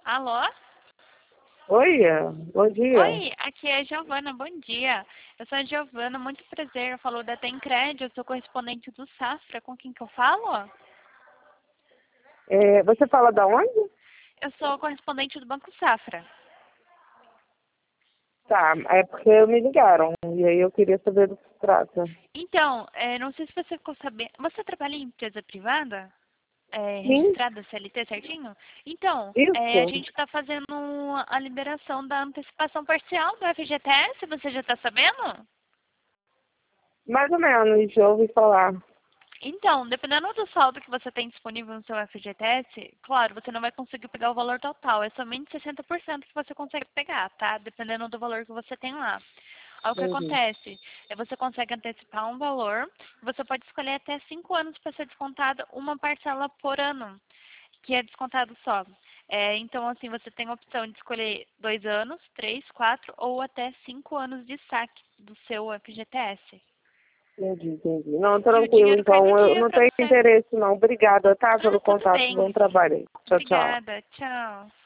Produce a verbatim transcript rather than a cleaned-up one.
Alô? Oi, bom dia. Oi, aqui é a Giovana, bom dia. Eu sou a Giovana, muito prazer. Eu falo da Tencred, eu sou correspondente do Safra. Com quem que eu falo? É, você fala da onde? Eu sou correspondente do Banco Safra. Tá, é porque me ligaram e aí eu queria saber do que se trata. Então, é, não sei se você ficou sabendo. Você trabalha em empresa privada? É, Sim, registrada C L T certinho? Então, é, a isso, gente está fazendo a liberação da antecipação parcial do F G T S, você já está sabendo? mais ou menos, já ouvi falar. Então, dependendo do saldo que você tem disponível no seu F G T S, claro, você não vai conseguir pegar o valor total, é somente sessenta por cento que você consegue pegar, tá? Dependendo do valor que você tem lá. Aí o que Entendi, acontece? É você consegue antecipar um valor, você pode escolher até cinco anos para ser descontada uma parcela por ano, que é descontado só. É, então, assim, você tem a opção de escolher dois anos, três, quatro ou até cinco anos de saque do seu F G T S. entendi, entendi. Não, E o tranquilo, dinheiro cai no então eu dia não para tenho você. interesse não. Obrigada, tá, Ah, pelo tudo contato. bem. Bom trabalho aí. Tchau, tchau. Obrigada. Tchau.